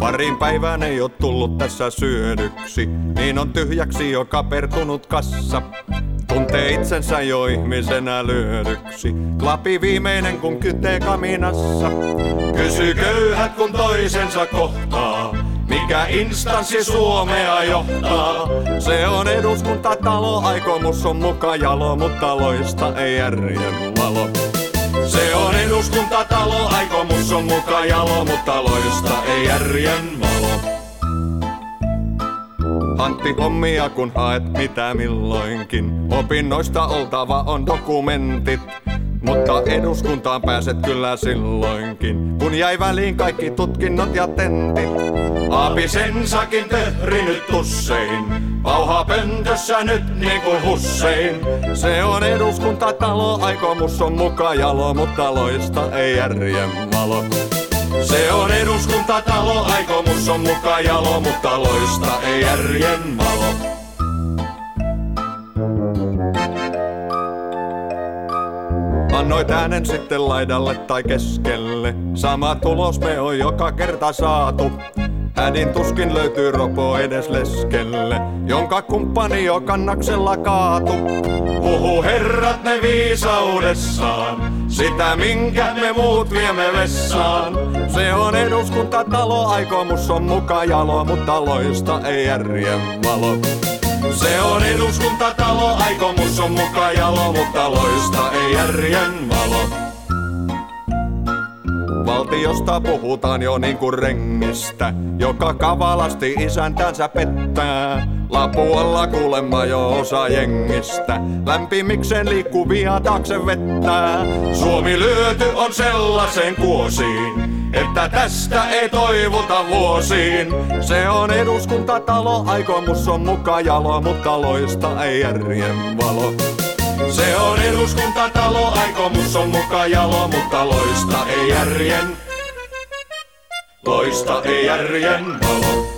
Parin päivään ei oo tullut tässä syödyksi, niin on tyhjäksi jo kapertunut kassa. Tuntee itsensä jo ihmisenä lyödyksi, klapi viimeinen kun kytee kaminassa. Kysy köyhät kun toisensa kohtaa, mikä instanssi Suomea johtaa. Se on eduskuntatalo, aikomus on muka jalo, mutta loista ei järjen valo. Se on eduskuntatalo, aikomus on muka jalo, mutta loista ei järjen valo. Antti hommia kun haet mitä milloinkin, opinnoista oltava on dokumentit. Mutta eduskuntaan pääset kyllä silloinkin, kun jäi väliin kaikki tutkinnot ja tentit. Aapisensakin töhrinyt tussein, pauhaa pöntössä nyt niin kuin Hussein. Se on eduskuntatalo, aikomus on muka jalo, mutta loista ei järjen valo. Se on eduskuntatalo, aikomus on muka jalo, mutta loista ei järjen valo. Annoit äänen sitten laidalle tai keskelle, sama tulos me on joka kerta saatu. Hädin tuskin löytyy ropo edes leskelle, jonka kumppani jo kannaksella kaatu. Puhu herrat ne viisaudessaan, sitä minkä me muut viemme vessaan. Se on eduskuntatalo, aikomus on muka jalo, mutta loista ei järjen valo. Se on eduskuntatalo, aikomus on muka jalo, mutta loista ei järjen valo. Valtiosta puhutaan jo niinku rengistä, joka kavalasti isäntänsä pettää. Lapualla kuulemma jo osa jengistä, lämpimikseen liikkuvia taakse vettää. Suomi lyöty on sellaisen kuosiin, että tästä ei toivuta vuosiin. Se on eduskuntatalo, aikomus on muka jalo, mutta loista ei järjen valo. Se on eduskuntatalo, aikomus on muka jalo, mutta loista ei järjen valo.